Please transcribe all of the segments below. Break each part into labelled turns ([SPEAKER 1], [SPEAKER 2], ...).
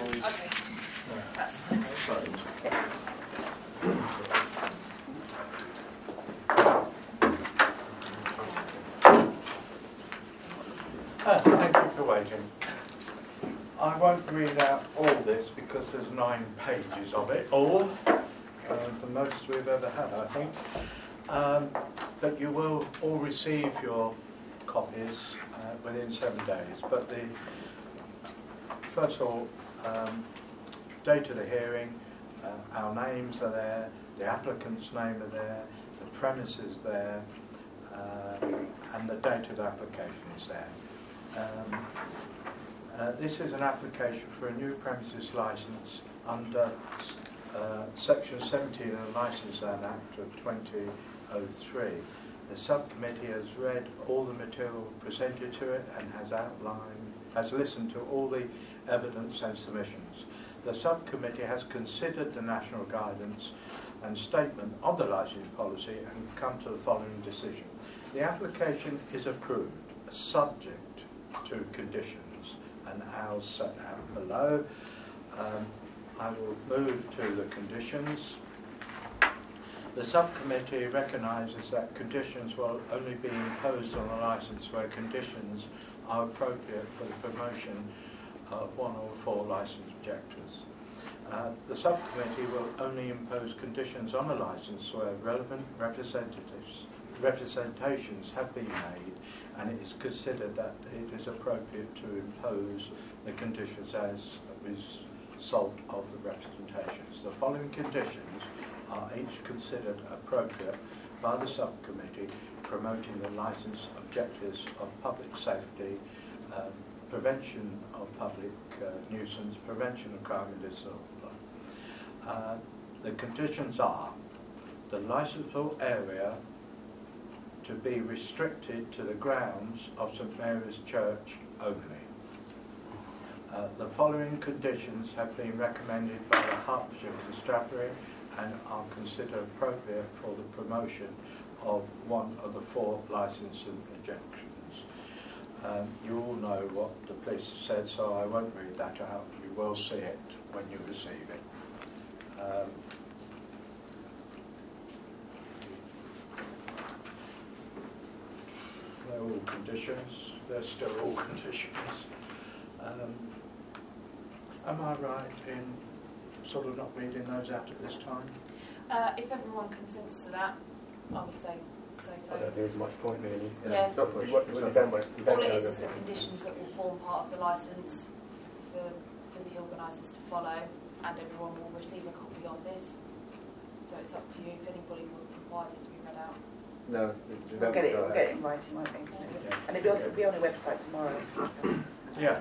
[SPEAKER 1] Okay, that's fine.
[SPEAKER 2] Thank you for waiting. I won't read out all this because there's 9 pages of it all, the most we've ever had, I think. But you will all receive your copies within 7 days. But first of all, date of the hearing, our names are there, the applicant's name are there, the premises there, and the date of the application is there. This is an application for a new premises licence under Section 17 of the Licensing Act of 2003. The subcommittee has read all the material presented to it and has listened to all the evidence and submissions. The subcommittee has considered the national guidance and statement of the licensing policy and come to the following decision. The application is approved, subject to conditions, and I'll set out below. I will move to the conditions. The subcommittee recognises that conditions will only be imposed on a licence where conditions are appropriate for the promotion of one or 4 licence objectives. The subcommittee will only impose conditions on a licence where relevant representations have been made and it is considered that it is appropriate to impose the conditions as a result of the representations. The following conditions are each considered appropriate by the subcommittee, promoting the licence objectives of public safety, prevention of public nuisance, prevention of crime and disorder. The conditions are the licensable area to be restricted to the grounds of St Mary's Church only. The following conditions have been recommended by the Hertfordshire Constabulary and are considered appropriate for the promotion of one of the 4 licensing objections. You all know what the police have said, so I won't read that out. You will see it when you receive it. They're all conditions. They're still all conditions. Am I right in sort of not reading those out at this time?
[SPEAKER 1] If everyone consents to that, I would say so.
[SPEAKER 3] I don't think there's much point really.
[SPEAKER 1] Yeah.
[SPEAKER 3] All it is
[SPEAKER 1] the conditions that will form part of the licence for the organisers to follow, and everyone will receive a copy of this. So it's up to you if anybody requires it to be read out.
[SPEAKER 3] No,
[SPEAKER 4] we'll get it in writing, won't we?
[SPEAKER 1] Yeah.
[SPEAKER 4] And it'll be on the website tomorrow.
[SPEAKER 2] Yeah.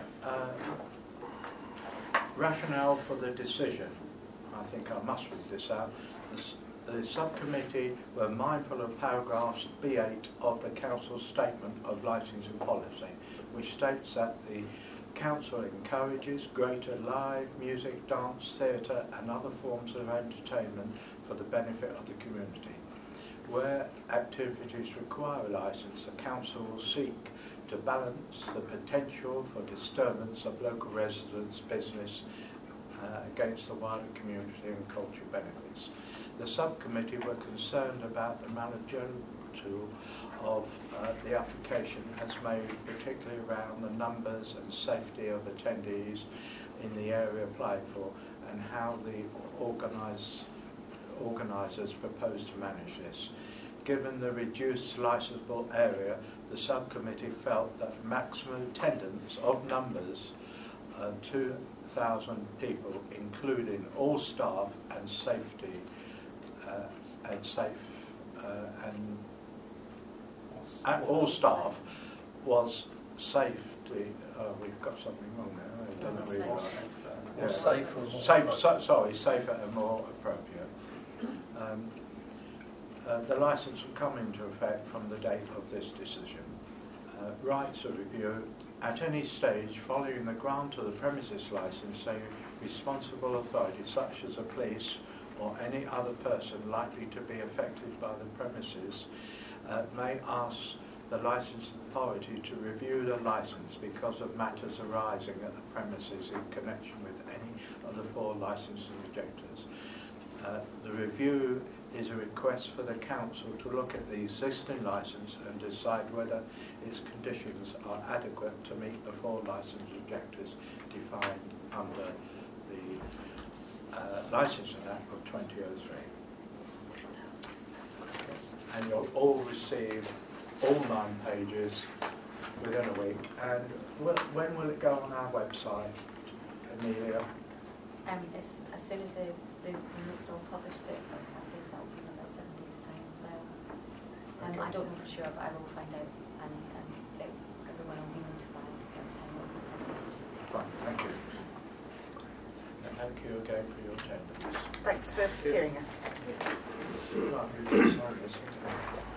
[SPEAKER 2] Rationale for the decision. I think I must read this out. The subcommittee were mindful of paragraphs B8 of the Council's Statement of Licensing Policy, which states that the Council encourages greater live music, dance, theatre and other forms of entertainment for the benefit of the community. Where activities require a licence, the Council will seek to balance the potential for disturbance of local residents' business against the wider community and cultural benefits. The subcommittee were concerned about the managerial of the application as made, particularly around the numbers and safety of attendees in the area applied for and how the organisers propose to manage this. Given the reduced licensable area, the subcommittee felt that maximum attendance of numbers 2,000 people, including all staff and safety and all staff, was safety. We've got something wrong there. I don't know safer and more appropriate. The licence will come into effect from the date of this decision. Rights of review. At any stage following the grant of the premises licence, a responsible authority such as the police or any other person likely to be affected by the premises may ask the licensing authority to review the licence because of matters arising at the premises in connection with any of the 4 licensing objectors. The review is a request for the council to look at the existing licence and decide whether its conditions are adequate to meet the 4 licence objectives defined under the Licensing Act of 2003. And you'll all receive all 9 pages within a week. And when will it go on our website, Amelia?
[SPEAKER 5] As soon as the minutes are all published, it will be up in about 7 days' time as well.
[SPEAKER 2] Okay.
[SPEAKER 5] I don't know for sure, but I will find out, and everyone will be notified at the time it will be published.
[SPEAKER 2] Fine, thank you. And thank you again for your attendance.
[SPEAKER 4] Thanks for hearing us.
[SPEAKER 2] Right, we will sign this.